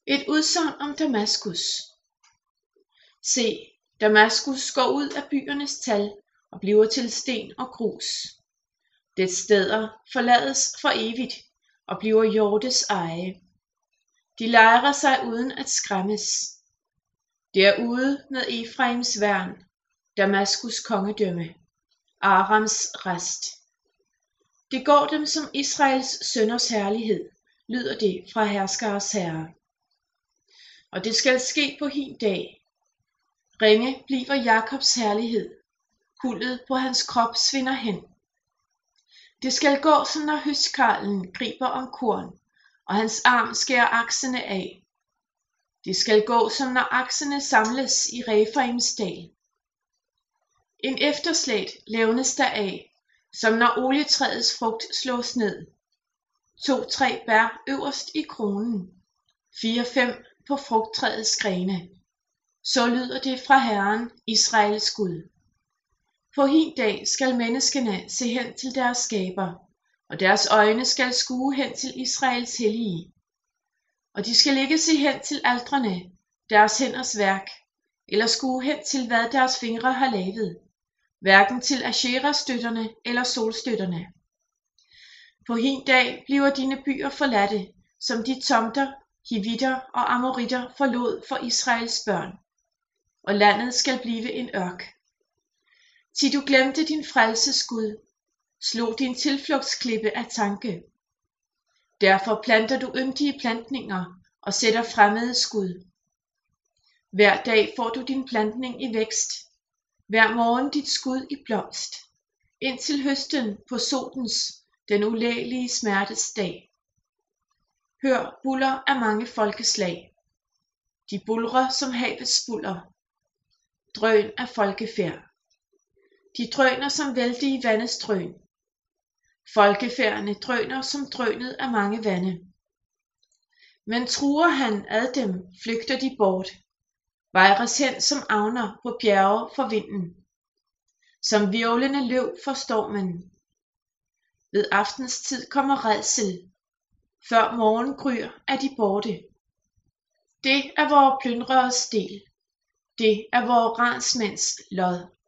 Et udsagn om Damaskus. Se, Damaskus går ud af byernes tal og bliver til sten og grus. Dets steder forlades for evigt og bliver hjortes eje. De lejrer sig uden at skræmmes. Derude med Efraims værn, Damaskus kongedømme, Arams rest. Det går dem som Israels sønners herlighed, lyder det fra herskares herre. Og det skal ske på hin dag. Ringe bliver Jakobs herlighed, hullet på hans krop svinder hen. Det skal gå som når høstkarlen griber om korn, og hans arm skærer aksene af. Det skal gå som når aksene samles i Refaims dal. En efterslæt levnes der af, som når olietræets frugt slås ned. 2-3 bær øverst i kronen, 4-5 på frugttræets grene. Så lyder det fra Herren, Israels Gud. På hin dag skal menneskene se hen til deres skaber, og deres øjne skal skue hen til Israels hellige. Og de skal ikke se hen til altrene, deres hænders værk, eller skue hen til hvad deres fingre har lavet, hverken til Ashera-støtterne eller solstøtterne. På hin dag bliver dine byer forladte, som de tomter, hivitter og amoritter forlod for Israels børn, og landet skal blive en ørk. Til du glemte din frelses Gud, slog din tilflugtsklippe af tanke. Derfor planter du yndige plantninger og sætter fremmede skud. Hver dag får du din plantning i vækst, hver morgen dit skud i blomst, indtil høsten på sodens, den ulægelige smertes dag. Hør buller af mange folkeslag. De bulrer som havets buller. Drøn af folkefærd. De drøner som vældige vandes drøn. Folkefærdene drøner som drønet af mange vande. Men truer han ad dem, flygter de bort, vejres hen som agner på bjerge for vinden, som hvirvlende løv for stormen. Ved aftenstid kommer rædsel, før morgen gryr er de borte. Det er vore plyndreres del, det er vore ransmænds lod.